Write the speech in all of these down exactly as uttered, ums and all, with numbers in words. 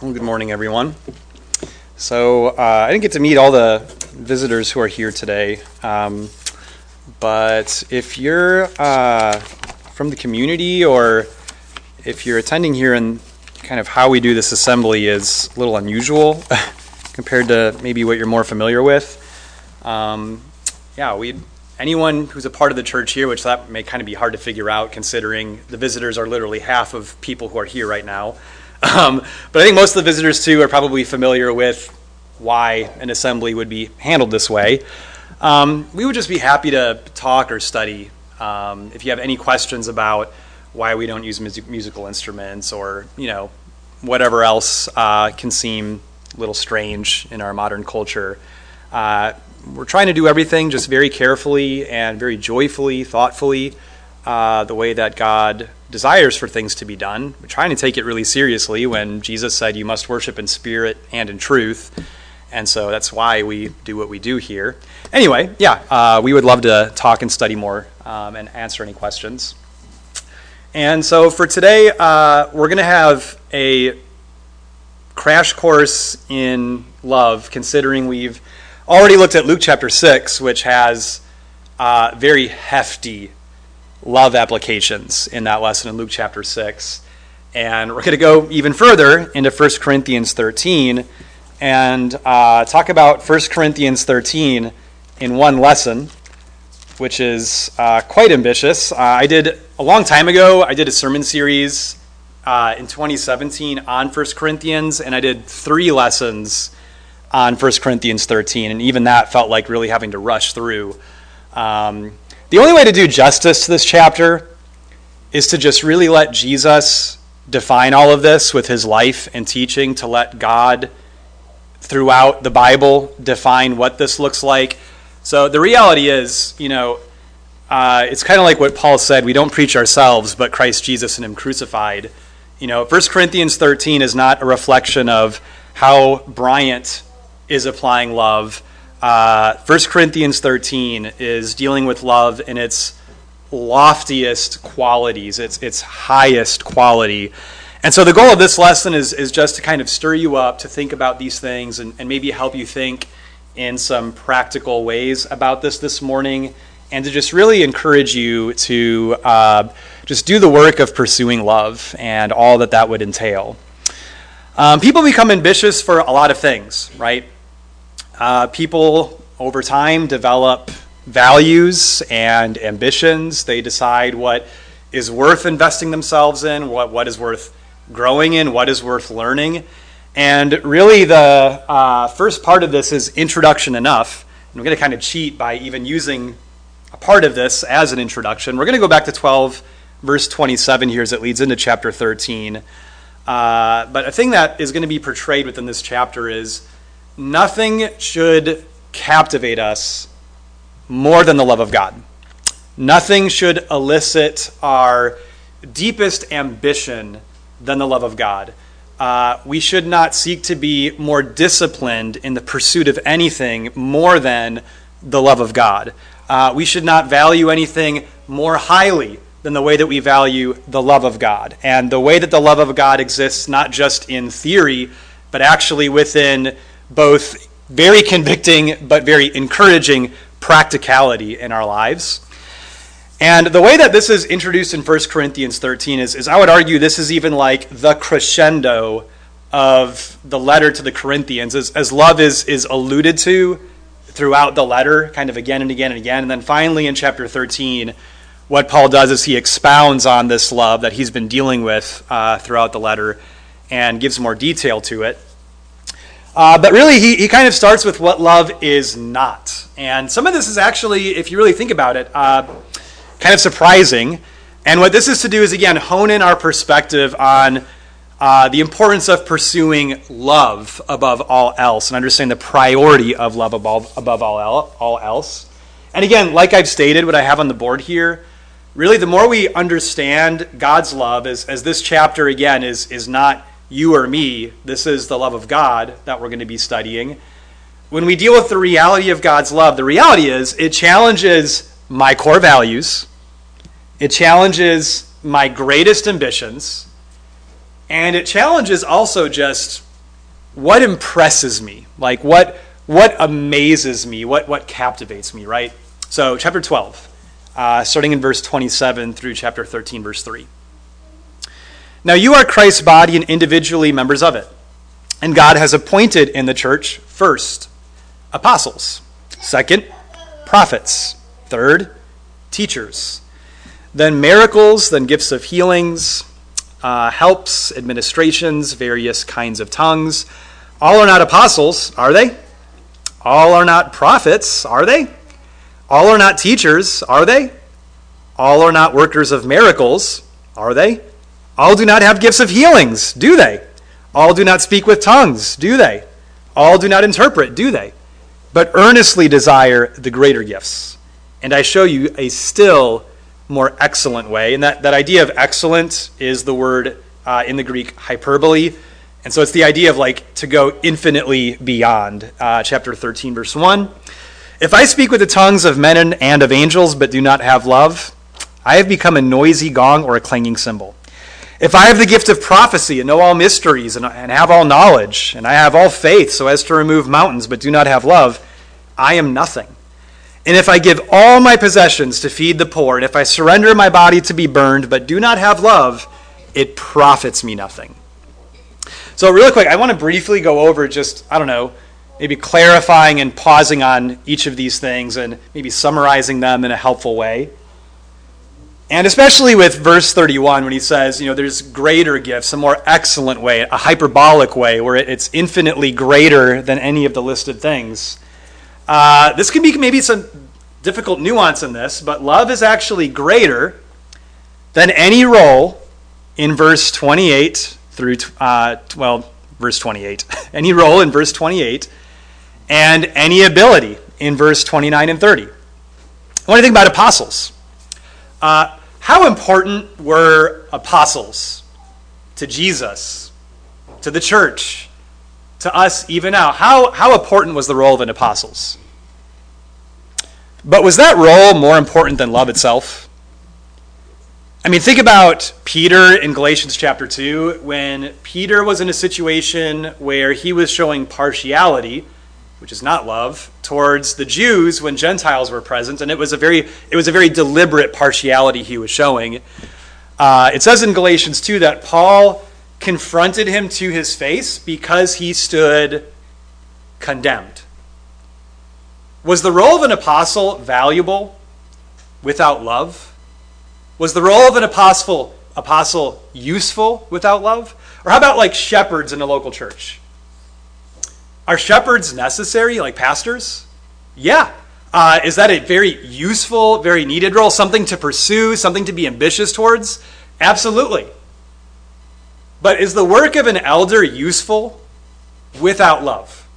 Well, good morning, everyone. So uh, I didn't get to meet all the visitors who are here today, um, but if you're uh, from the community or if you're attending here and kind of how we do this assembly is a little unusual compared to maybe what you're more familiar with, um, yeah, we anyone who's a part of the church here, which that may kind of be hard to figure out considering the visitors are literally half of people who are here right now. Um, but I think most of the visitors, too, are probably familiar with why an assembly would be handled this way. Um, we would just be happy to talk or study. Um, if you have any questions about why we don't use music, musical instruments or, you know, whatever else uh, can seem a little strange in our modern culture, uh, we're trying to do everything just very carefully and very joyfully, thoughtfully, uh, the way that God desires for things to be done. We're trying to take it really seriously when Jesus said you must worship in spirit and in truth. And so that's why we do what we do here. Anyway, yeah, uh, we would love to talk and study more um, and answer any questions. And so for today, uh, we're going to have a crash course in love, considering we've already looked at Luke chapter six, which has uh, very hefty love applications in that lesson in Luke chapter six. And we're going to go even further into First Corinthians thirteen and uh, talk about First Corinthians thirteen in one lesson, which is uh, quite ambitious. Uh, I did, a long time ago, I did a sermon series uh, in twenty seventeen on First Corinthians, and I did three lessons on First Corinthians thirteen, and even that felt like really having to rush through. Um, The only way to do justice to this chapter is to just really let Jesus define all of this with his life and teaching, to let God throughout the Bible define what this looks like. So the reality is, you know, uh, it's kind of like what Paul said, we don't preach ourselves, but Christ Jesus and him crucified. You know, First Corinthians thirteen is not a reflection of how Bryant is applying love. Uh, First Corinthians thirteen is dealing with love in its loftiest qualities, its its highest quality. And so the goal of this lesson is, is just to kind of stir you up to think about these things and, and maybe help you think in some practical ways about this this morning, and to just really encourage you to uh, just do the work of pursuing love and all that that would entail. Um, people become ambitious for a lot of things, right? Uh, people, over time, develop values and ambitions. They decide what is worth investing themselves in, what, what is worth growing in, what is worth learning. And really the uh, first part of this is introduction enough. And we're going to kind of cheat by even using a part of this as an introduction. We're going to go back to twelve, verse twenty-seven here as it leads into chapter thirteen. Uh, but a thing that is going to be portrayed within this chapter is nothing should captivate us more than the love of God. Nothing should elicit our deepest ambition than the love of God. Uh, we should not seek to be more disciplined in the pursuit of anything more than the love of God. Uh, we should not value anything more highly than the way that we value the love of God. And the way that the love of God exists, not just in theory, but actually within both very convicting but very encouraging practicality in our lives. And the way that this is introduced in First Corinthians thirteen is, is I would argue this is even like the crescendo of the letter to the Corinthians, as, as love is, is alluded to throughout the letter, kind of again and again and again. And then finally in chapter thirteen, what Paul does is he expounds on this love that he's been dealing with uh, throughout the letter and gives more detail to it. Uh, but really, he, he kind of starts with what love is not. And some of this is actually, if you really think about it, uh, kind of surprising. And what this is to do is, again, hone in our perspective on uh, the importance of pursuing love above all else and understand the priority of love above, above all, el- all else. And again, like I've stated, what I have on the board here, really the more we understand God's love, as, as this chapter, again, is, is not you or me, this is the love of God that we're going to be studying. When we deal with the reality of God's love, the reality is it challenges my core values, it challenges my greatest ambitions, and it challenges also just what impresses me? Like what what amazes me? What what captivates me, right? So chapter twelve, uh, starting in verse twenty-seven through chapter thirteen, verse three. Now you are Christ's body and individually members of it. And God has appointed in the church, first, apostles. Second, prophets. Third, teachers. Then miracles, then gifts of healings, uh, helps, administrations, various kinds of tongues. All are not apostles, are they? All are not prophets, are they? All are not teachers, are they? All are not workers of miracles, are they? All do not have gifts of healings, do they? All do not speak with tongues, do they? All do not interpret, do they? But earnestly desire the greater gifts. And I show you a still more excellent way. And that, that idea of excellent is the word uh, in the Greek hyperbole. And so it's the idea of like to go infinitely beyond. Uh, chapter thirteen, verse one. If I speak with the tongues of men and of angels, but do not have love, I have become a noisy gong or a clanging cymbal. If I have the gift of prophecy and know all mysteries and, and have all knowledge, and I have all faith so as to remove mountains, but do not have love, I am nothing. And if I give all my possessions to feed the poor, and if I surrender my body to be burned, but do not have love, it profits me nothing. So really quick, I want to briefly go over just, I don't know, maybe clarifying and pausing on each of these things and maybe summarizing them in a helpful way. And especially with verse thirty-one, when he says, you know, there's greater gifts, a more excellent way, a hyperbolic way, where it's infinitely greater than any of the listed things. Uh, this can be maybe some difficult nuance in this, but love is actually greater than any role in verse twenty-eight through, uh, well, verse twenty-eight. Any role in verse twenty-eight, and any ability in verse twenty-nine and thirty. I want to think about apostles. Uh, how important were apostles to Jesus, to the church, to us even now? How, how important was the role of an apostles? But was that role more important than love itself? I mean, think about Peter in Galatians chapter two, when Peter was in a situation where he was showing partiality, which is not love, towards the Jews when Gentiles were present, and it was a very it was a very deliberate partiality he was showing. Uh, it says in Galatians two that Paul confronted him to his face because he stood condemned. Was the role of an apostle valuable without love? Was the role of an apostle apostle useful without love? Or how about like shepherds in a local church? Are shepherds necessary, like pastors? Yeah. Uh, is that a very useful, very needed role? Something to pursue, something to be ambitious towards? Absolutely. But is the work of an elder useful without love?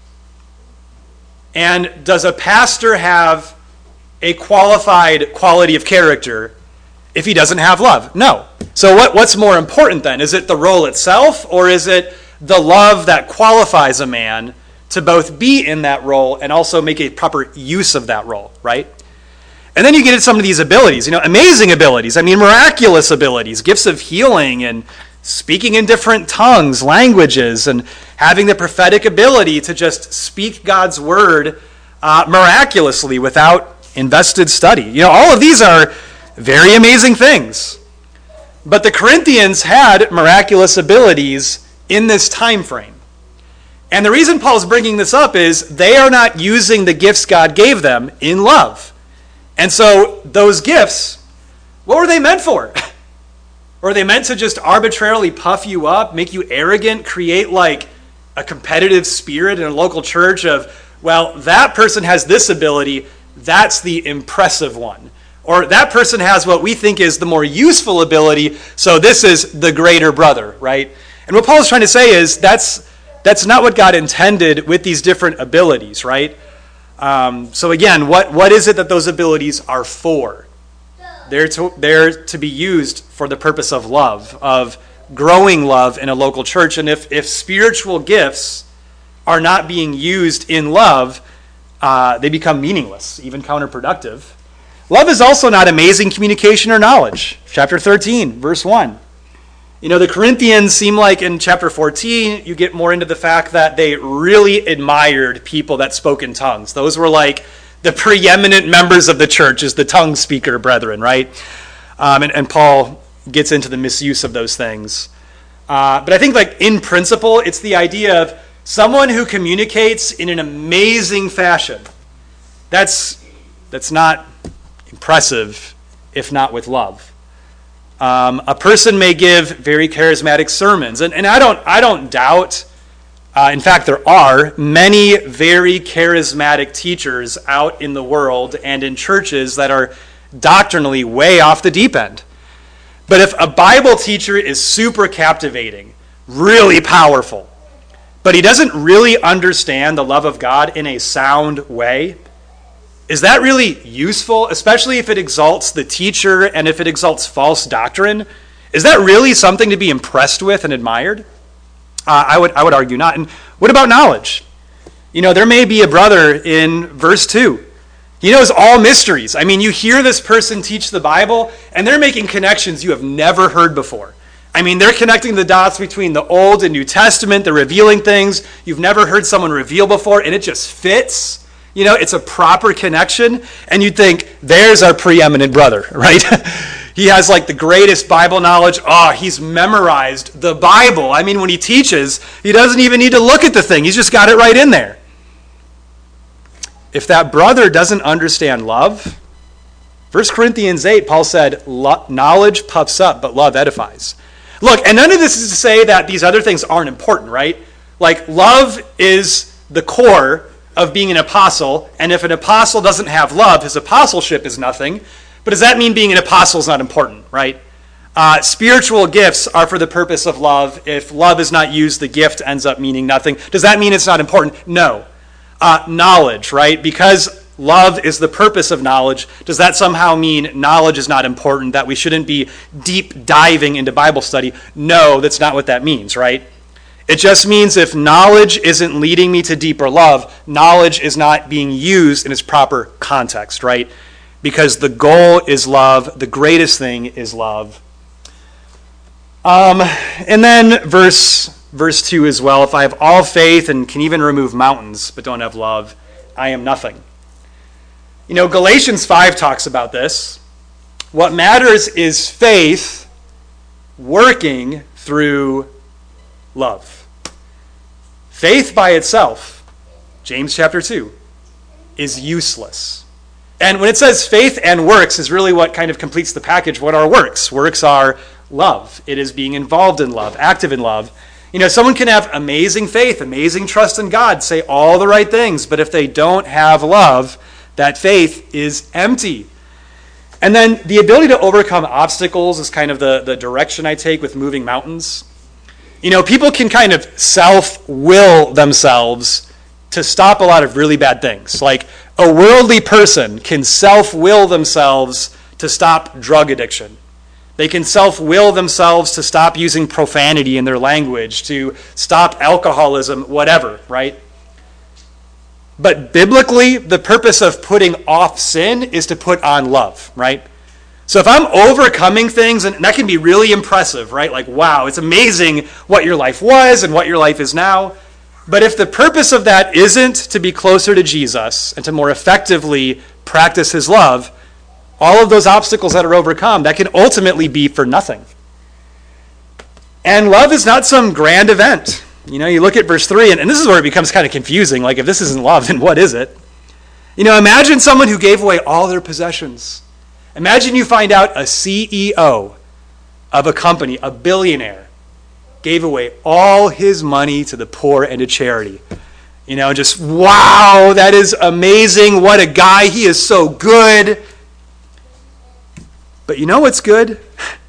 And does a pastor have a qualified quality of character if he doesn't have love? No. So what, what's more important then? Is it the role itself, or is it the love that qualifies a man to both be in that role and also make a proper use of that role, right? And then you get at some of these abilities, you know, amazing abilities. I mean, miraculous abilities, gifts of healing and speaking in different tongues, languages, and having the prophetic ability to just speak God's word uh, miraculously without invested study. You know, all of these are very amazing things. But the Corinthians had miraculous abilities in this time frame. And the reason Paul's bringing this up is they are not using the gifts God gave them in love. And so those gifts, what were they meant for? Were they meant to just arbitrarily puff you up, make you arrogant, create like a competitive spirit in a local church of, well, that person has this ability, that's the impressive one. Or that person has what we think is the more useful ability, so this is the greater brother, right? And what Paul is trying to say is that's That's not what God intended with these different abilities, right? Um, so again, what, what is it that those abilities are for? They're to, they're to be used for the purpose of love, of growing love in a local church. And if, if spiritual gifts are not being used in love, uh, they become meaningless, even counterproductive. Love is also not amazing communication or knowledge. Chapter thirteen, verse one. You know, the Corinthians seem like in chapter fourteen, you get more into the fact that they really admired people that spoke in tongues. Those were like the preeminent members of the church, as the tongue speaker brethren, right? Um, and, and Paul gets into the misuse of those things. Uh, but I think, like, in principle, it's the idea of someone who communicates in an amazing fashion. That's, that's not impressive, if not with love. Um, a person may give very charismatic sermons, and, and I don't I don't doubt, uh, in fact there are many very charismatic teachers out in the world and in churches that are doctrinally way off the deep end. But if a Bible teacher is super captivating, really powerful, but he doesn't really understand the love of God in a sound way, is that really useful, especially if it exalts the teacher and if it exalts false doctrine? Is that really something to be impressed with and admired? Uh, I would I would argue not. And what about knowledge? You know, there may be a brother in verse two. He knows all mysteries. I mean, you hear this person teach the Bible, and they're making connections you have never heard before. I mean, they're connecting the dots between the Old and New Testament. They're revealing things you've never heard someone reveal before, and it just fits. You know, it's a proper connection, and you'd think, there's our preeminent brother, right? He has like the greatest Bible knowledge. Oh, he's memorized the Bible. I mean, when he teaches, he doesn't even need to look at the thing. He's just got it right in there. If that brother doesn't understand love, First Corinthians eight, Paul said, knowledge puffs up, but love edifies. Look, and none of this is to say that these other things aren't important, right? Like, love is the core of being an apostle, and if an apostle doesn't have love, his apostleship is nothing. But does that mean being an apostle is not important, right? Uh, spiritual gifts are for the purpose of love. If love is not used, the gift ends up meaning nothing. Does that mean it's not important? No. Uh, knowledge, right? Because love is the purpose of knowledge, does that somehow mean knowledge is not important, that we shouldn't be deep diving into Bible study? No, that's not what that means, right? It just means if knowledge isn't leading me to deeper love, knowledge is not being used in its proper context, right? Because the goal is love. The greatest thing is love. Um, and then verse, verse two as well. If I have all faith and can even remove mountains but don't have love, I am nothing. You know, Galatians five talks about this. What matters is faith working through love. Faith by itself, James chapter two, is useless. And when it says faith and works is really what kind of completes the package. What are works? Works are love. It is being involved in love, active in love. You know, someone can have amazing faith, amazing trust in God, say all the right things, but if they don't have love, that faith is empty. And then the ability to overcome obstacles is kind of the, the direction I take with moving mountains. You know, people can kind of self-will themselves to stop a lot of really bad things. Like a worldly person can self-will themselves to stop drug addiction. They can self-will themselves to stop using profanity in their language, to stop alcoholism, whatever, right? But biblically, the purpose of putting off sin is to put on love, right? So if I'm overcoming things, and that can be really impressive, right? Like, wow, it's amazing what your life was and what your life is now. But if the purpose of that isn't to be closer to Jesus and to more effectively practice his love, all of those obstacles that are overcome, that can ultimately be for nothing. And love is not some grand event. You know, you look at verse three, and, and this is where it becomes kind of confusing. Like, if this isn't love, then what is it? You know, imagine someone who gave away all their possessions. Imagine you find out a C E O of a company, a billionaire, gave away all his money to the poor and to charity. You know, just, wow, that is amazing. What a guy. He is so good. But you know what's good?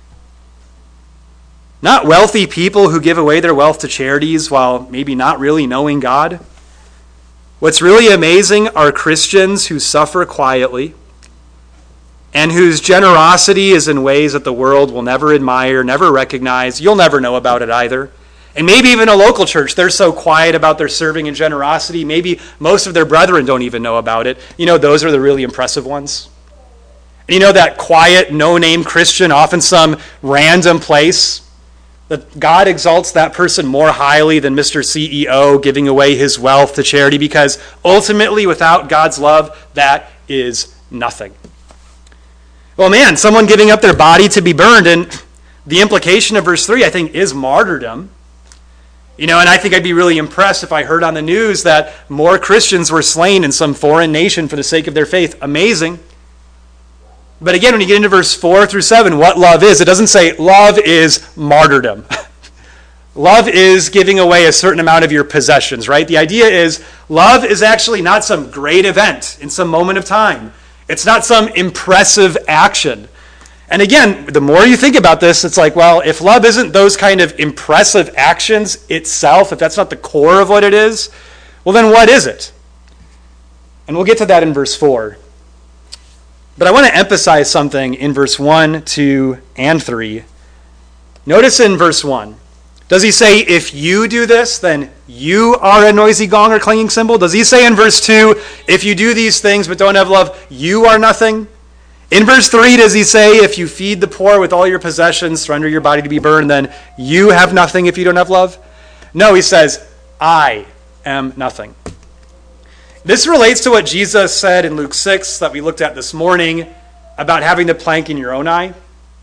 Not wealthy people who give away their wealth to charities while maybe not really knowing God. What's really amazing are Christians who suffer quietly and whose generosity is in ways that the world will never admire, never recognize. You'll never know about it either. And maybe even a local church, they're so quiet about their serving and generosity, maybe most of their brethren don't even know about it. You know, those are the really impressive ones. And you know that quiet, no-name Christian off in some random place That God exalts that person more highly than Mister C E O giving away his wealth to charity, because ultimately without God's love, that is nothing. Well, man, someone giving up their body to be burned, and the implication of verse three, I think, is martyrdom. You know, and I think I'd be really impressed if I heard on the news that more Christians were slain in some foreign nation for the sake of their faith. Amazing. But again, when you get into verse four through seven, what love is, it doesn't say love is martyrdom. Love is giving away a certain amount of your possessions, right? The idea is love is actually not some great event in some moment of time. It's not some impressive action. And again, the more you think about this, it's like, well, if love isn't those kind of impressive actions itself, if that's not the core of what it is, well, then what is it? And we'll get to that in verse four. But I want to emphasize something in verse one, two, and three. Notice in verse one, does he say, if you do this, then you are a noisy gong or clanging cymbal? Does he say in verse two, if you do these things but don't have love, you are nothing? In verse three, does he say, if you feed the poor with all your possessions, surrender your body to be burned, then you have nothing if you don't have love? No, he says, I am nothing. This relates to what Jesus said in Luke six that we looked at this morning about having the plank in your own eye.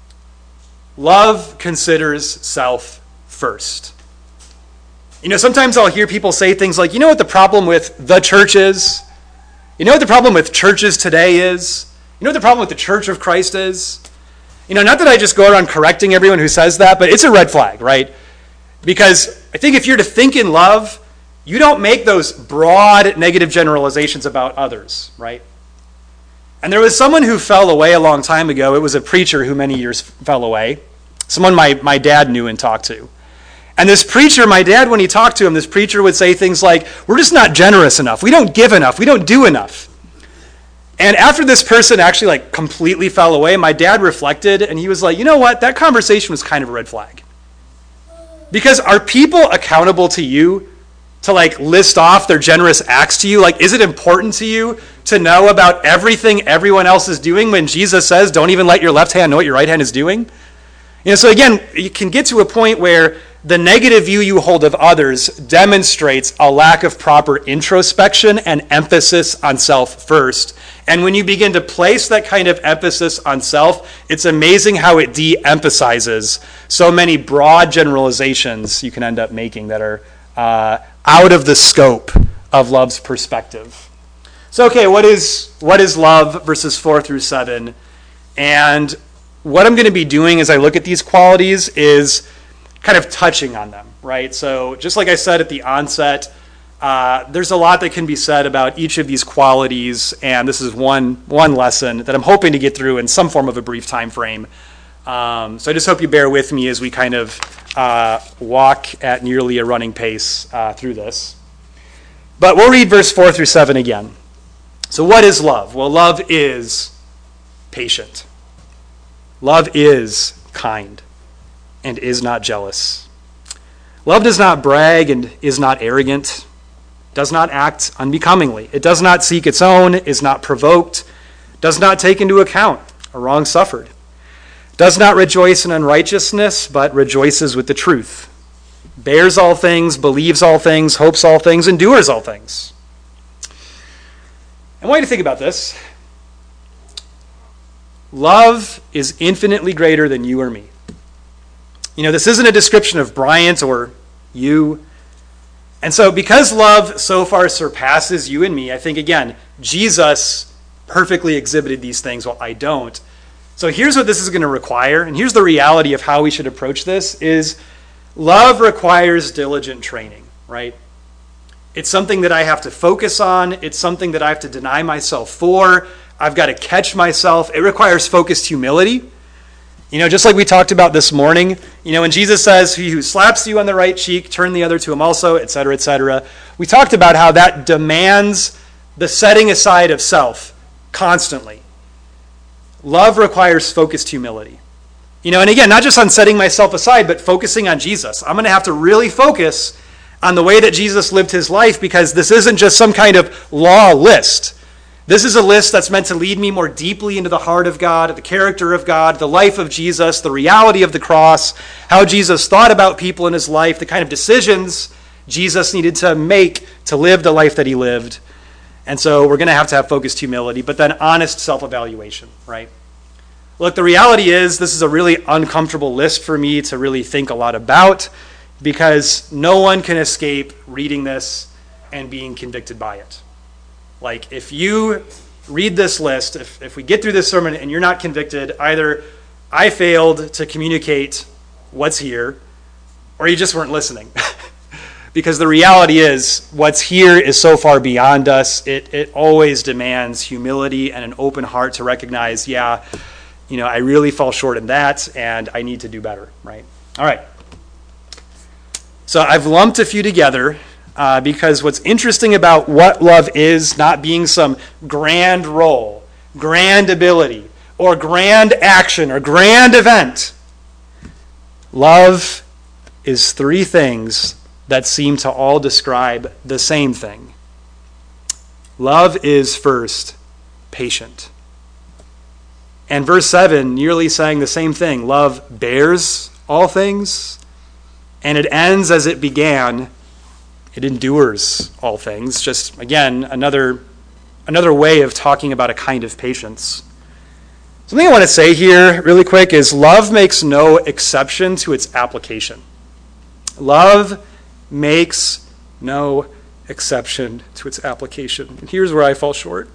Love considers self first. You know, sometimes I'll hear people say things like, you know what the problem with the church is? You know what the problem with churches today is? You know what the problem with the Church of Christ is? You know, not that I just go around correcting everyone who says that, but it's a red flag, right? Because I think if you're to think in love, you don't make those broad negative generalizations about others, right? And there was someone who fell away a long time ago. It was a preacher who many years fell away. Someone my, my dad knew and talked to. And this preacher, my dad, when he talked to him, this preacher would say things like, we're just not generous enough. We don't give enough. We don't do enough. And after this person actually like completely fell away, my dad reflected and he was like, you know what? That conversation was kind of a red flag. Because are people accountable to you to like list off their generous acts to you? Like, is it important to you to know about everything everyone else is doing when Jesus says, don't even let your left hand know what your right hand is doing? You know, so again, you can get to a point where the negative view you hold of others demonstrates a lack of proper introspection and emphasis on self first. And when you begin to place that kind of emphasis on self, it's amazing how it de-emphasizes so many broad generalizations you can end up making that are uh, out of the scope of love's perspective. So, okay, what is what is love, verses four through seven? And what I'm going to be doing as I look at these qualities is kind of touching on them, right? So just like I said at the onset, uh, there's a lot that can be said about each of these qualities, and this is one one lesson that I'm hoping to get through in some form of a brief time frame. Um, so I just hope you bear with me as we kind of uh, walk at nearly a running pace uh, through this. But we'll read verse four through seven again. So what is love? Well, love is patient. Love is kind and is not jealous. Love does not brag and is not arrogant, does not act unbecomingly. It does not seek its own, is not provoked, does not take into account a wrong suffered, does not rejoice in unrighteousness, but rejoices with the truth, bears all things, believes all things, hopes all things, endures all things. I want you to think about this. Love is infinitely greater than you or me. You know, this isn't a description of Bryant or you. And so because love so far surpasses you and me, I think, again, Jesus perfectly exhibited these things while I don't. So here's what this is going to require, and here's the reality of how we should approach this, is love requires diligent training, right? It's something that I have to focus on. It's something that I have to deny myself for. I've got to catch myself. It requires focused humility. You know, just like we talked about this morning, you know, when Jesus says, he who slaps you on the right cheek, turn the other to him also, et cetera, et cetera. We talked about how that demands the setting aside of self constantly. Love requires focused humility. You know, and again, not just on setting myself aside, but focusing on Jesus. I'm going to have to really focus on the way that Jesus lived his life, because this isn't just some kind of law list. This is a list that's meant to lead me more deeply into the heart of God, the character of God, the life of Jesus, the reality of the cross, how Jesus thought about people in his life, the kind of decisions Jesus needed to make to live the life that he lived. And so we're going to have to have focused humility, but then honest self-evaluation, right? Look, the reality is this is a really uncomfortable list for me to really think a lot about, because no one can escape reading this and being convicted by it. Like, if you read this list, if, if we get through this sermon and you're not convicted, either I failed to communicate what's here, or you just weren't listening. Because the reality is, what's here is so far beyond us. It, it always demands humility and an open heart to recognize, yeah, you know, I really fall short in that, and I need to do better, right? All right. So I've lumped a few together uh, because what's interesting about what love is not being some grand role, grand ability, or grand action, or grand event. Love is three things that seem to all describe the same thing. Love is first patient. And verse seven nearly saying the same thing. Love bears all things, and it ends as it began. It endures all things. Just, again, another, another way of talking about a kind of patience. Something I want to say here really quick is love makes no exception to its application. Love makes no exception to its application. And here's where I fall short.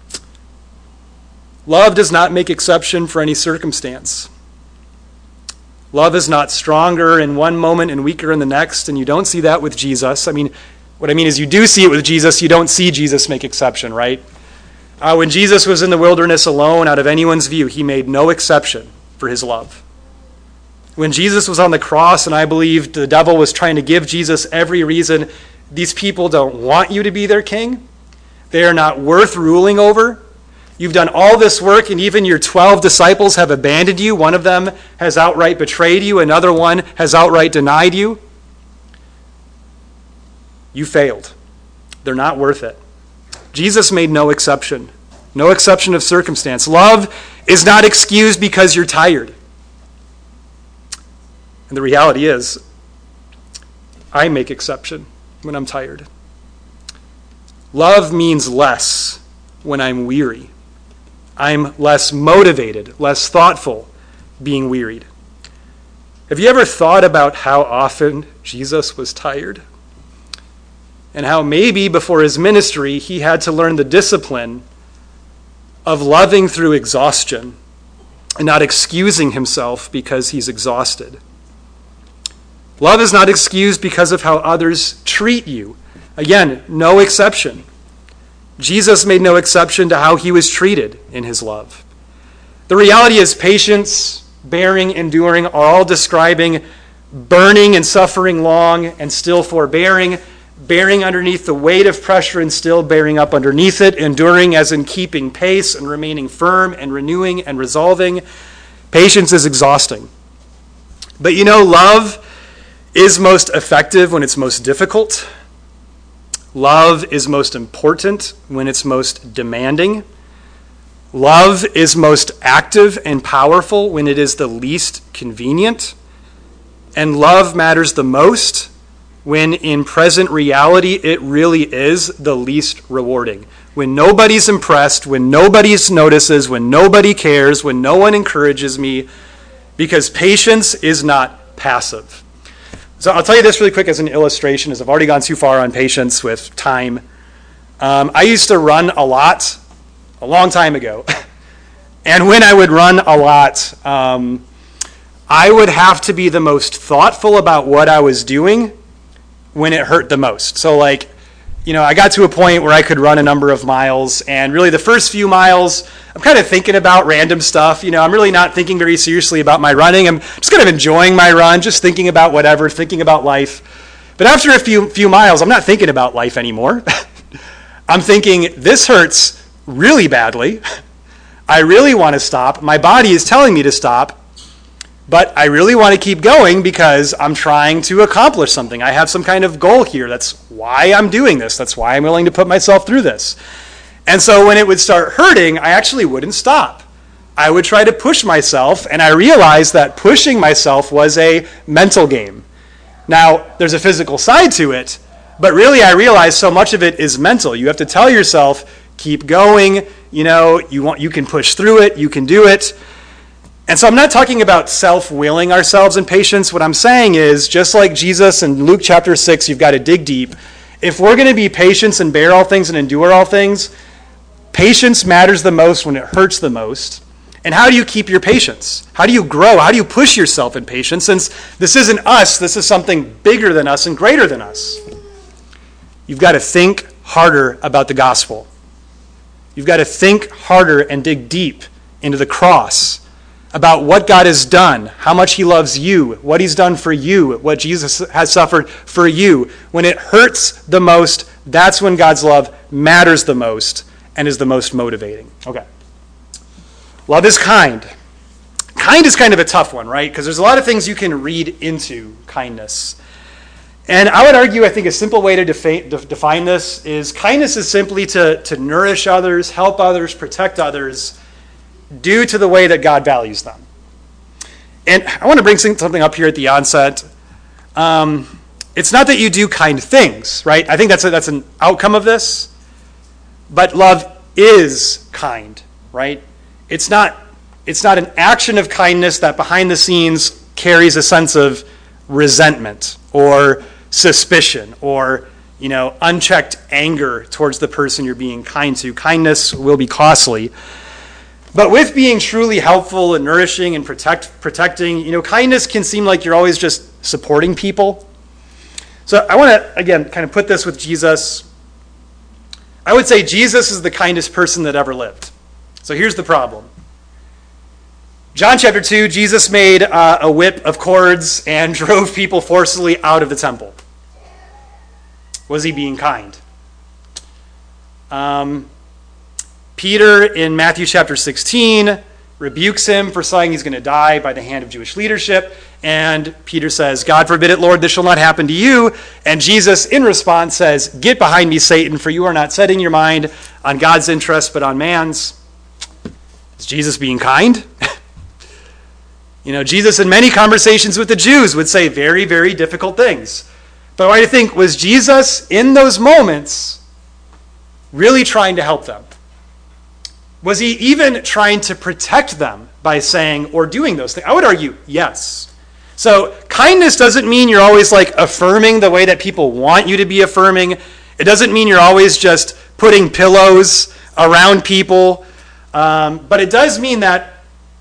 Love does not make exception for any circumstance. Love is not stronger in one moment and weaker in the next, and you don't see that with Jesus. I mean, what I mean is you do see it with Jesus, you don't see Jesus make exception, right? Uh, when Jesus was in the wilderness alone, out of anyone's view, he made no exception for his love. When Jesus was on the cross, and I believe the devil was trying to give Jesus every reason, these people don't want you to be their king. They are not worth ruling over. You've done all this work, and even your twelve disciples have abandoned you. One of them has outright betrayed you. Another one has outright denied you. You failed. They're not worth it. Jesus made no exception. No exception of circumstance. Love is not excused because you're tired. And the reality is, I make exception when I'm tired. Love means less when I'm weary. I'm less motivated, less thoughtful, being wearied. Have you ever thought about how often Jesus was tired? And how maybe before his ministry, he had to learn the discipline of loving through exhaustion and not excusing himself because he's exhausted. Love is not excused because of how others treat you. Again, no exception. Jesus made no exception to how he was treated in his love. The reality is patience, bearing, enduring are all describing burning and suffering long and still forbearing, bearing underneath the weight of pressure and still bearing up underneath it, enduring as in keeping pace and remaining firm and renewing and resolving. Patience is exhausting. But you know, love is most effective when it's most difficult. Love is most important when it's most demanding. Love is most active and powerful when it is the least convenient. And love matters the most when in present reality it really is the least rewarding. When nobody's impressed, when nobody notices, when nobody cares, when no one encourages me, because patience is not passive. So I'll tell you this really quick as an illustration, as I've already gone too far on patience with time. Um, I used to run a lot a long time ago. And when I would run a lot, um, I would have to be the most thoughtful about what I was doing when it hurt the most. So like, you know, I got to a point where I could run a number of miles, and really the first few miles, I'm kind of thinking about random stuff. You know, I'm really not thinking very seriously about my running. I'm just kind of enjoying my run, just thinking about whatever, thinking about life. But after a few few miles, I'm not thinking about life anymore. I'm thinking, this hurts really badly. I really want to stop. My body is telling me to stop. But I really want to keep going because I'm trying to accomplish something. I have some kind of goal here. That's why I'm doing this. That's why I'm willing to put myself through this. And so when it would start hurting, I actually wouldn't stop. I would try to push myself, and I realized that pushing myself was a mental game. Now, there's a physical side to it, but really I realized so much of it is mental. You have to tell yourself, keep going, you know, you want, you can push through it, you can do it. And so I'm not talking about self-willing ourselves in patience. What I'm saying is, just like Jesus in Luke chapter six, you've got to dig deep. If we're going to be patient and bear all things and endure all things, patience matters the most when it hurts the most. And how do you keep your patience? How do you grow? How do you push yourself in patience? Since this isn't us, this is something bigger than us and greater than us. You've got to think harder about the gospel. You've got to think harder and dig deep into the cross, about what God has done, how much he loves you, what he's done for you, what Jesus has suffered for you. When it hurts the most, that's when God's love matters the most and is the most motivating. Okay. Love is kind. Kind is kind of a tough one, right? Because there's a lot of things you can read into kindness. And I would argue, I think a simple way to defa- de- define this is kindness is simply to, to nourish others, help others, protect others, due to the way that God values them. And I want to bring something up here at the onset. Um, it's not that you do kind things, right? I think that's a, that's an outcome of this. But love is kind, right? It's not, it's not an action of kindness that behind the scenes carries a sense of resentment or suspicion or, you know, unchecked anger towards the person you're being kind to. Kindness will be costly. But with being truly helpful and nourishing and protect, protecting, you know, kindness can seem like you're always just supporting people. So I want to, again, kind of put this with Jesus. I would say Jesus is the kindest person that ever lived. So here's the problem. John chapter two, Jesus made uh, a whip of cords and drove people forcibly out of the temple. Was he being kind? Um... Peter in Matthew chapter sixteen rebukes him for saying he's going to die by the hand of Jewish leadership. And Peter says, God forbid it, Lord, this shall not happen to you. And Jesus in response says, get behind me, Satan, for you are not setting your mind on God's interest, but on man's. Is Jesus being kind? You know, Jesus in many conversations with the Jews would say very, very difficult things. But what I think, was Jesus in those moments really trying to help them? Was he even trying to protect them by saying or doing those things? I would argue, yes. So kindness doesn't mean you're always like affirming the way that people want you to be affirming. It doesn't mean you're always just putting pillows around people. Um, but it does mean that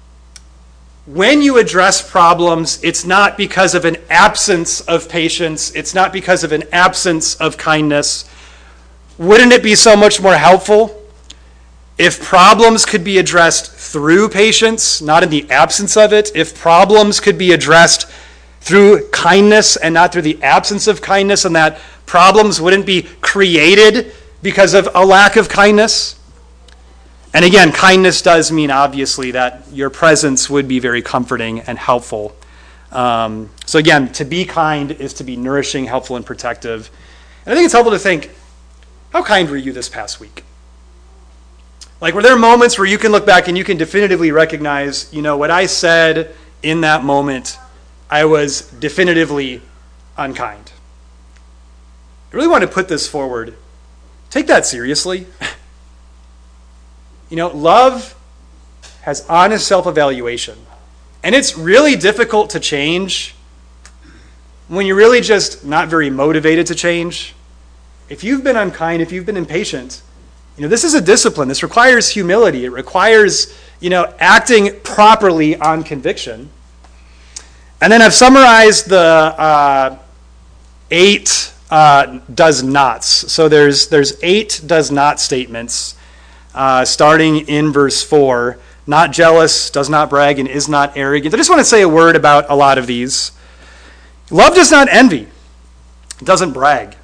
when you address problems, it's not because of an absence of patience. It's not because of an absence of kindness. Wouldn't it be so much more helpful if problems could be addressed through patience, not in the absence of it? If problems could be addressed through kindness and not through the absence of kindness, and that problems wouldn't be created because of a lack of kindness? And again, kindness does mean, obviously, that your presence would be very comforting and helpful. Um, so again, to be kind is to be nourishing, helpful, and protective. And I think it's helpful to think, how kind were you this past week? Like, were there moments where you can look back and you can definitively recognize, you know, what I said in that moment, I was definitively unkind? I really want to put this forward. Take that seriously. You know, love has honest self-evaluation. And it's really difficult to change when you're really just not very motivated to change. If you've been unkind, if you've been impatient, you know, this is a discipline. This requires humility. It requires, you know, acting properly on conviction. And then I've summarized the uh, eight uh, does nots. So there's there's eight does not statements, uh, starting in verse four. Not jealous, does not brag, and is not arrogant. I just want to say a word about a lot of these. Love does not envy. It doesn't brag.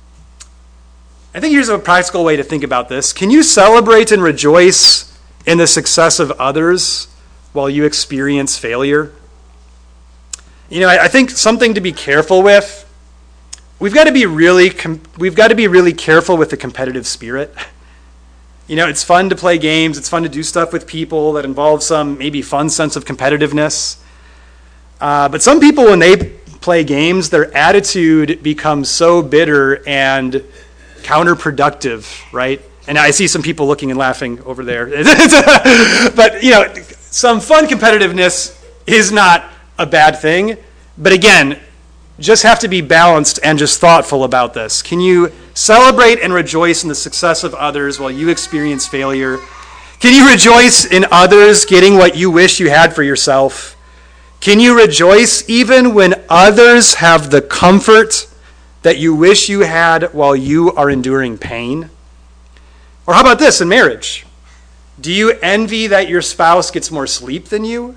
I think here's a practical way to think about this. Can you celebrate and rejoice in the success of others while you experience failure? You know, I, I think something to be careful with. We've got to be really, com- we've got to be really careful with the competitive spirit. You know, it's fun to play games. It's fun to do stuff with people that involve some maybe fun sense of competitiveness. Uh, but some people, when they play games, their attitude becomes so bitter and counterproductive, right? And I see some people looking and laughing over there. But, you know, some fun competitiveness is not a bad thing. But again, just have to be balanced and just thoughtful about this. Can you celebrate and rejoice in the success of others while you experience failure? Can you rejoice in others getting what you wish you had for yourself? Can you rejoice even when others have the comfort that you wish you had while you are enduring pain? Or how about this in marriage? Do you envy that your spouse gets more sleep than you?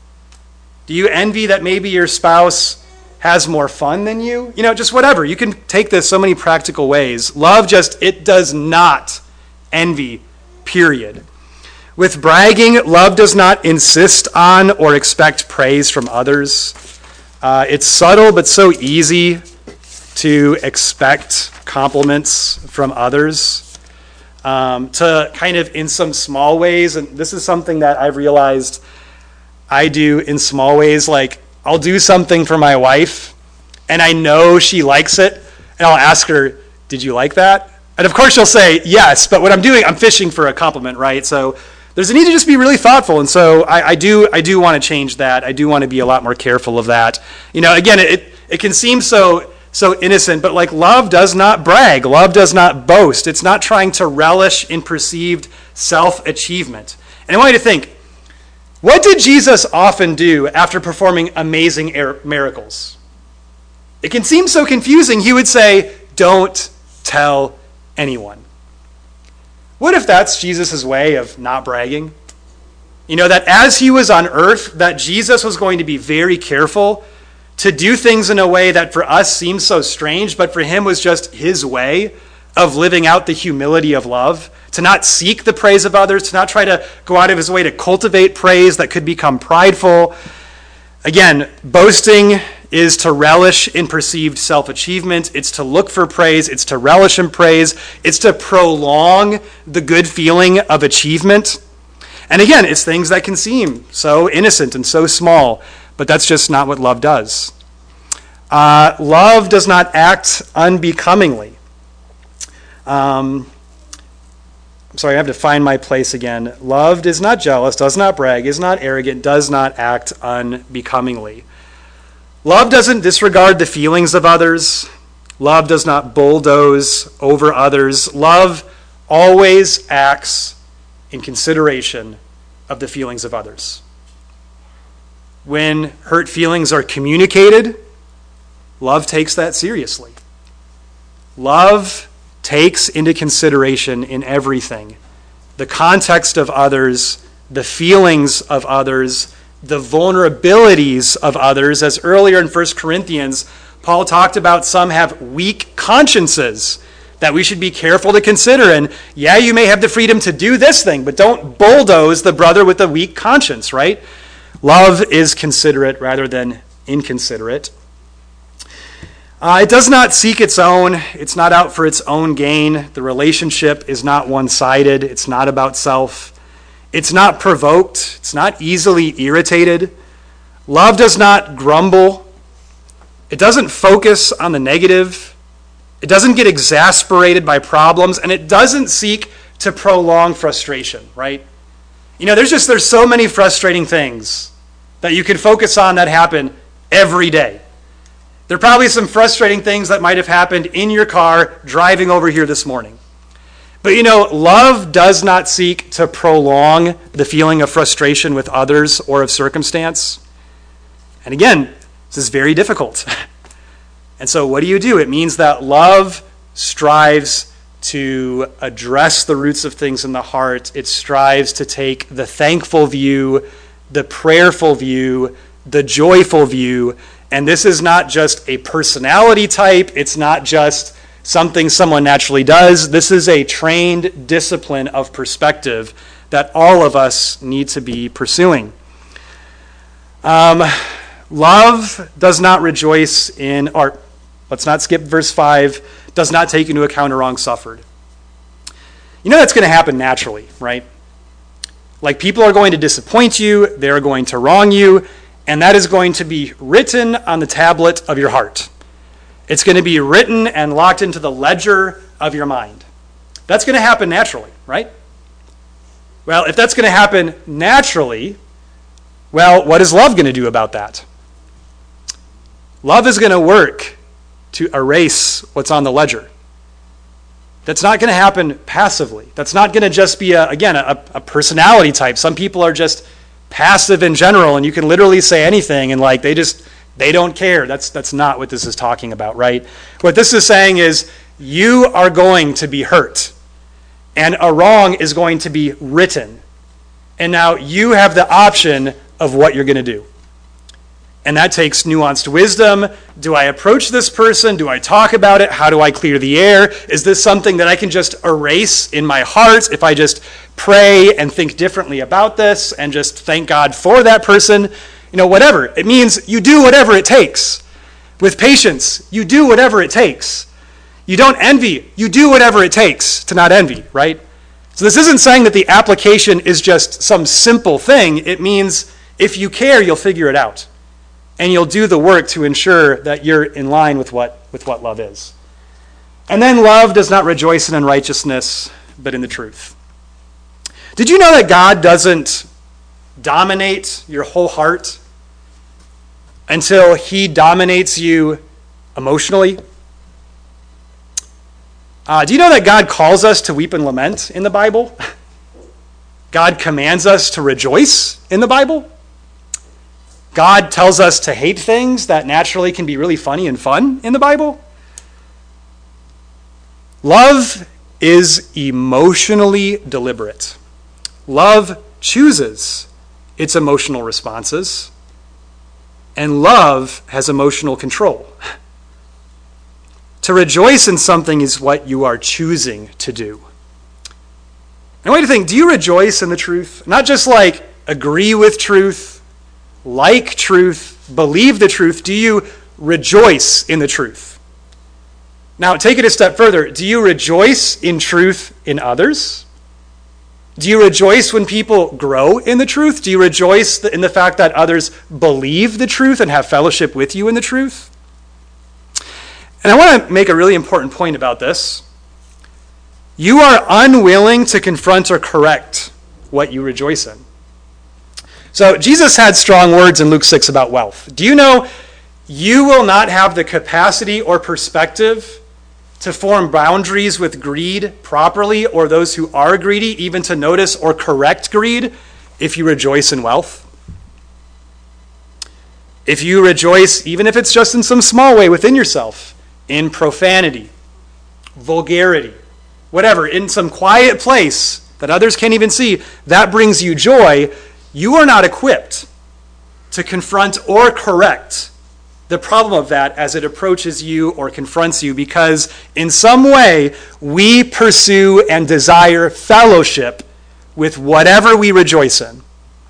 Do you envy that maybe your spouse has more fun than you? You know, just whatever. You can take this so many practical ways. Love just, it does not envy, period. With bragging, love does not insist on or expect praise from others. Uh, it's subtle but so easy to expect compliments from others. Um, to kind of in some small ways, and this is something that I've realized I do in small ways, like I'll do something for my wife and I know she likes it and I'll ask her, did you like that? And of course she'll say yes, but what I'm doing, I'm fishing for a compliment, right? So there's a need to just be really thoughtful, and so I, I do I do want to change that. I do want to be a lot more careful of that. You know, again, it it can seem so so innocent, but like love does not brag. Love does not boast. It's not trying to relish in perceived self-achievement. And I want you to think, what did Jesus often do after performing amazing miracles? It can seem so confusing. He would say, don't tell anyone. What if that's Jesus' way of not bragging? You know, that as he was on earth, that Jesus was going to be very careful to do things in a way that for us seems so strange, but for him was just his way of living out the humility of love, to not seek the praise of others, to not try to go out of his way to cultivate praise that could become prideful. Again, boasting is to relish in perceived self-achievement. It's to look for praise. It's to relish in praise. It's to prolong the good feeling of achievement. And again, it's things that can seem so innocent and so small, but that's just not what love does. Uh, love does not act unbecomingly. Um, I'm sorry, I have to find my place again. Love is not jealous, does not brag, is not arrogant, does not act unbecomingly. Love doesn't disregard the feelings of others. Love does not bulldoze over others. Love always acts in consideration of the feelings of others. When hurt feelings are communicated, love takes that seriously. Love takes into consideration in everything the context of others, the feelings of others, the vulnerabilities of others. As earlier in First Corinthians, Paul talked about some have weak consciences that we should be careful to consider. And yeah, you may have the freedom to do this thing, but don't bulldoze the brother with a weak conscience, right? Love is considerate rather than inconsiderate. Uh, it does not seek its own. It's not out for its own gain. The relationship is not one-sided. It's not about self. It's not provoked. It's not easily irritated. Love does not grumble. It doesn't focus on the negative. It doesn't get exasperated by problems, and it doesn't seek to prolong frustration, right? You know, there's just, there's so many frustrating things that you can focus on that happen every day. There are probably some frustrating things that might have happened in your car driving over here this morning. But you know, love does not seek to prolong the feeling of frustration with others or of circumstance. And again, this is very difficult. And so what do you do? It means that love strives to address the roots of things in the heart. It strives to take the thankful view, the prayerful view, the joyful view. And this is not just a personality type. It's not just something someone naturally does. This is a trained discipline of perspective that all of us need to be pursuing. Um, love does not rejoice in, or let's not skip verse five, does not take into account a wrong suffered. You know that's going to happen naturally, right? Like people are going to disappoint you, they're going to wrong you, and that is going to be written on the tablet of your heart. It's going to be written and locked into the ledger of your mind. That's going to happen naturally, right? Well, if that's going to happen naturally, well, what is love going to do about that? Love is going to work to erase what's on the ledger. That's not going to happen passively. That's not going to just be, a, again, a, a personality type. Some people are just passive in general, and you can literally say anything, and like they just, they don't care. That's, that's not what this is talking about, right? What this is saying is you are going to be hurt, and a wrong is going to be written. And now you have the option of what you're going to do. And that takes nuanced wisdom. Do I approach this person? Do I talk about it? How do I clear the air? Is this something that I can just erase in my heart if I just pray and think differently about this and just thank God for that person? You know, whatever. It means you do whatever it takes. With patience, you do whatever it takes. You don't envy. You do whatever it takes to not envy, right? So this isn't saying that the application is just some simple thing. It means if you care, you'll figure it out. And you'll do the work to ensure that you're in line with what, with what love is. And then love does not rejoice in unrighteousness, but in the truth. Did you know that God doesn't dominate your whole heart until he dominates you emotionally? Uh, do you know that God calls us to weep and lament in the Bible? God commands us to rejoice in the Bible? God tells us to hate things that naturally can be really funny and fun in the Bible. Love is emotionally deliberate. Love chooses its emotional responses, and love has emotional control. To rejoice in something is what you are choosing to do. And I want you to think, do you rejoice in the truth? Not just like agree with truth, like truth, believe the truth. Do you rejoice in the truth? Now, take it a step further. Do you rejoice in truth in others? Do you rejoice when people grow in the truth? Do you rejoice in the fact that others believe the truth and have fellowship with you in the truth? And I want to make a really important point about this. You are unwilling to confront or correct what you rejoice in. So Jesus had strong words in Luke six about wealth. Do you know you will not have the capacity or perspective to form boundaries with greed properly, or those who are greedy, even to notice or correct greed, if you rejoice in wealth? If you rejoice, even if it's just in some small way within yourself, in profanity, vulgarity, whatever, in some quiet place that others can't even see, that brings you joy, you are not equipped to confront or correct the problem of that as it approaches you or confronts you, because in some way we pursue and desire fellowship with whatever we rejoice in.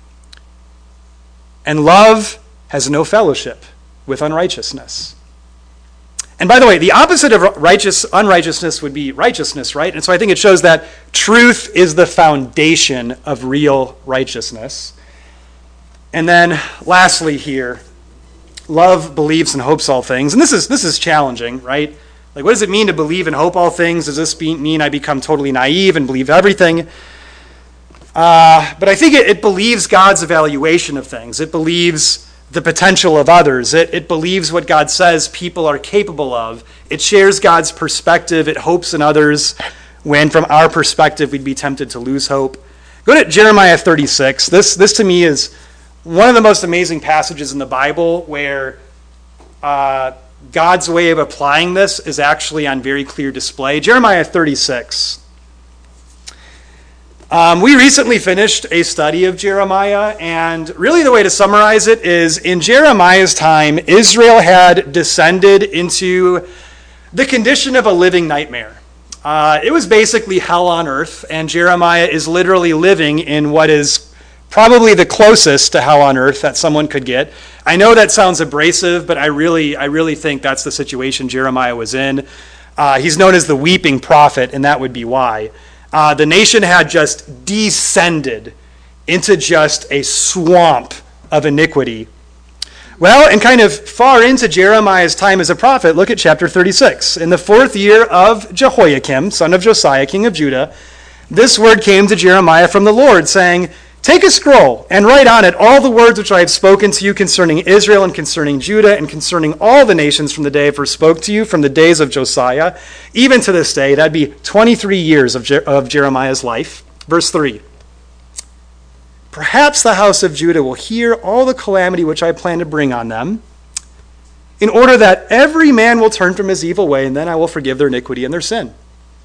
And love has no fellowship with unrighteousness. And by the way, the opposite of righteous unrighteousness would be righteousness, right? And so I think it shows that truth is the foundation of real righteousness. And then lastly here, love believes and hopes all things. And this is this is challenging, right? Like, what does it mean to believe and hope all things? Does this be, mean I become totally naive and believe everything? Uh, but I think it, it believes God's evaluation of things. It believes the potential of others. It, it believes what God says people are capable of. It shares God's perspective. It hopes in others when, from our perspective, we'd be tempted to lose hope. Go to Jeremiah thirty-six. This, this to me is one of the most amazing passages in the Bible where uh, God's way of applying this is actually on very clear display. Jeremiah thirty-six. Um, we recently finished a study of Jeremiah, and really the way to summarize it is, in Jeremiah's time, Israel had descended into the condition of a living nightmare. Uh, it was basically hell on earth, and Jeremiah is literally living in what is probably the closest to hell on earth that someone could get. I know that sounds abrasive, but I really, I really think that's the situation Jeremiah was in. Uh, he's known as the weeping prophet, and that would be why. uh, the nation had just descended into just a swamp of iniquity. Well, and kind of far into Jeremiah's time as a prophet, look at chapter thirty-six. In the fourth year of Jehoiakim, son of Josiah, king of Judah, this word came to Jeremiah from the Lord, saying, take a scroll and write on it all the words which I have spoken to you concerning Israel and concerning Judah and concerning all the nations from the day I first spoke to you, from the days of Josiah, even to this day. That'd be twenty-three years of, Je- of Jeremiah's life. Verse three. Perhaps the house of Judah will hear all the calamity which I plan to bring on them, in order that every man will turn from his evil way, and then I will forgive their iniquity and their sin.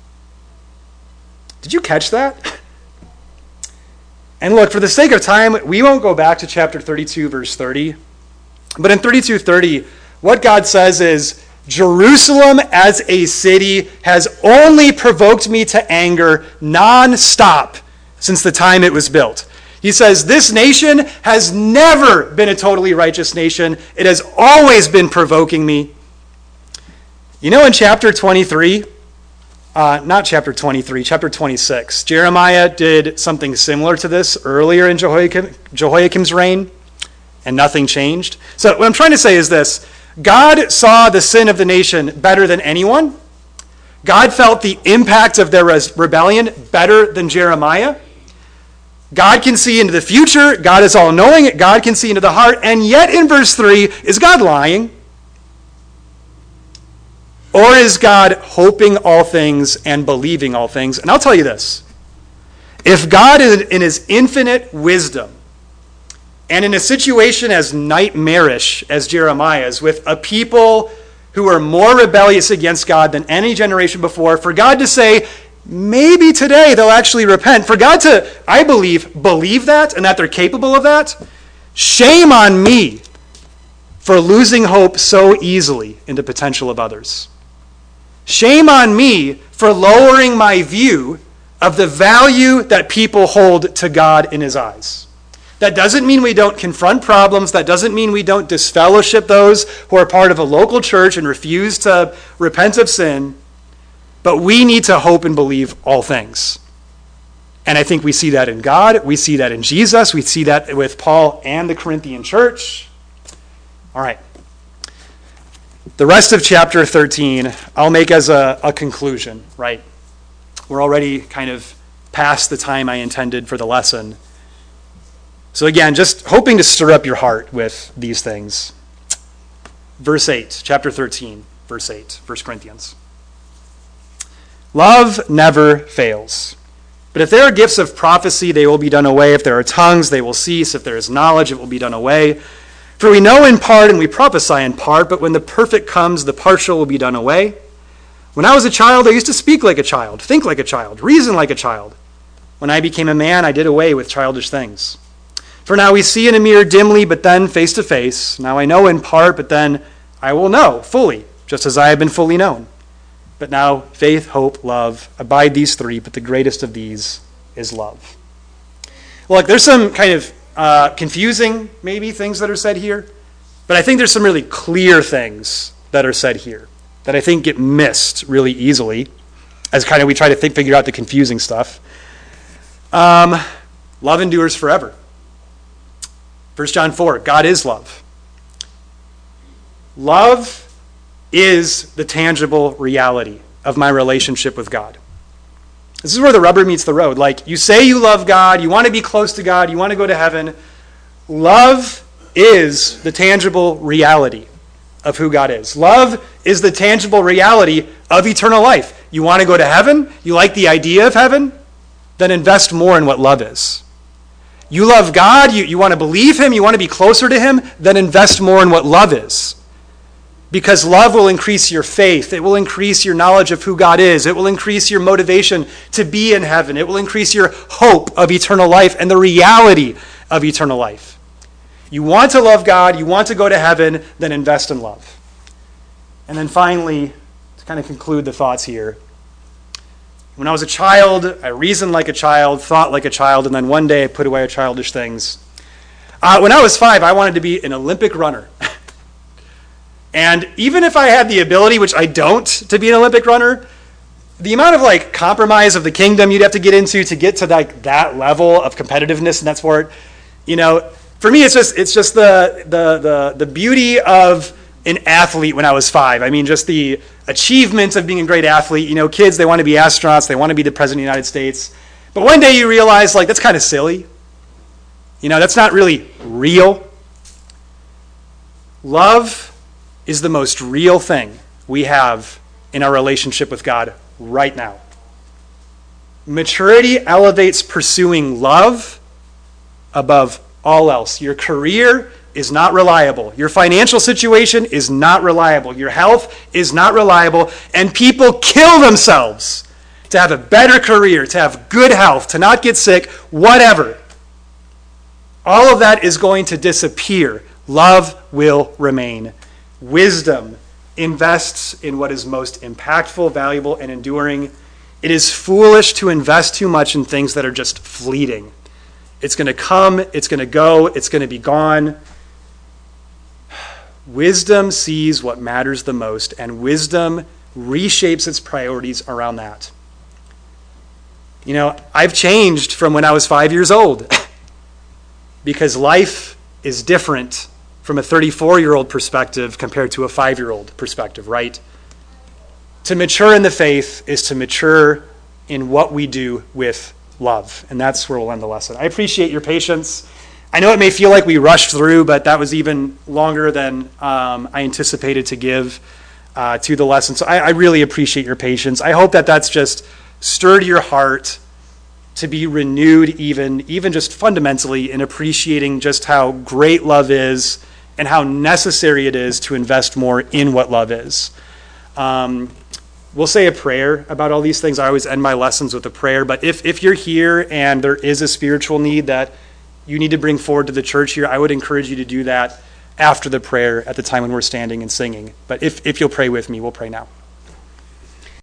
Did you catch that? And look, for the sake of time, we won't go back to chapter thirty-two, verse thirty. But in thirty-two thirty, what God says is, Jerusalem as a city has only provoked me to anger non-stop since the time it was built. He says, this nation has never been a totally righteous nation. It has always been provoking me. You know, in chapter twenty-three, uh, not chapter twenty-three, chapter twenty-six, Jeremiah did something similar to this earlier in Jehoiakim, Jehoiakim's reign, and nothing changed. So what I'm trying to say is this. God saw the sin of the nation better than anyone. God felt the impact of their rebellion better than Jeremiah. God can see into the future. God is all-knowing. God can see into the heart. And yet in verse three, is God lying? Or is God hoping all things and believing all things? And I'll tell you this. If God in his infinite wisdom and in a situation as nightmarish as Jeremiah's, with a people who are more rebellious against God than any generation before, for God to say, maybe today they'll actually repent. For God to, I believe, believe that and that they're capable of that. Shame on me for losing hope so easily in the potential of others. Shame on me for lowering my view of the value that people hold to God in his eyes. That doesn't mean we don't confront problems. That doesn't mean we don't disfellowship those who are part of a local church and refuse to repent of sin. But we need to hope and believe all things. And I think we see that in God. We see that in Jesus. We see that with Paul and the Corinthian church. All right. The rest of chapter thirteen, I'll make as a, a conclusion, right? We're already kind of past the time I intended for the lesson. So again, just hoping to stir up your heart with these things. Verse eight, chapter thirteen, verse eight, First Corinthians. Love never fails. But if there are gifts of prophecy, they will be done away. If there are tongues, they will cease. If there is knowledge, it will be done away. For we know in part and we prophesy in part, but when the perfect comes, the partial will be done away. When I was a child, I used to speak like a child, think like a child, reason like a child. When I became a man, I did away with childish things. For now we see in a mirror dimly, but then face to face. Now I know in part, but then I will know fully, just as I have been fully known. But now faith, hope, love, abide these three, but the greatest of these is love. Look, there's some kind of uh, confusing, maybe, things that are said here, but I think there's some really clear things that are said here that I think get missed really easily as kind of we try to think, figure out the confusing stuff. Um, love endures forever. First John four, God is love. Love is the tangible reality of my relationship with God. This is where the rubber meets the road. Like, you say you love God, you want to be close to God, you want to go to heaven. Love is the tangible reality of who God is. Love is the tangible reality of eternal life. You want to go to heaven? You like the idea of heaven? Then invest more in what love is. You love God, you, you want to believe him, you want to be closer to him? Then invest more in what love is. Because love will increase your faith. It will increase your knowledge of who God is. It will increase your motivation to be in heaven. It will increase your hope of eternal life and the reality of eternal life. You want to love God, you want to go to heaven, then invest in love. And then finally, to kind of conclude the thoughts here, when I was a child, I reasoned like a child, thought like a child, and then one day I put away childish things. Uh, when I was five, I wanted to be an Olympic runner. And even if I had the ability, which I don't, to be an Olympic runner, the amount of like compromise of the kingdom you'd have to get into to get to like that level of competitiveness in that sport, you know, for me, it's just it's just the the the the beauty of an athlete when I was five. I mean, just the achievements of being a great athlete. You know, kids, they want to be astronauts, they want to be the president of the United States. But one day you realize, like, that's kind of silly. You know, that's not really real. Love is the most real thing we have in our relationship with God right now. Maturity elevates pursuing love above all else. Your career is not reliable. Your financial situation is not reliable. Your health is not reliable. And people kill themselves to have a better career, to have good health, to not get sick, whatever. All of that is going to disappear. Love will remain. Wisdom invests in what is most impactful, valuable, and enduring. It is foolish to invest too much in things that are just fleeting. It's going to come, it's going to go, it's going to be gone. Wisdom sees what matters the most, and wisdom reshapes its priorities around that. You know, I've changed from when I was five years old because life is different from a thirty-four-year-old perspective compared to a five-year-old perspective, right? To mature in the faith is to mature in what we do with love, and that's where we'll end the lesson. I appreciate your patience. I know it may feel like we rushed through, but that was even longer than um, I anticipated to give uh, to the lesson. So I, I really appreciate your patience. I hope that that's just stirred your heart to be renewed even, even just fundamentally in appreciating just how great love is and how necessary it is to invest more in what love is. Um, we'll say a prayer about all these things. I always end my lessons with a prayer, but if, if you're here and there is a spiritual need that you need to bring forward to the church here, I would encourage you to do that after the prayer at the time when we're standing and singing. But if, if you'll pray with me, we'll pray now.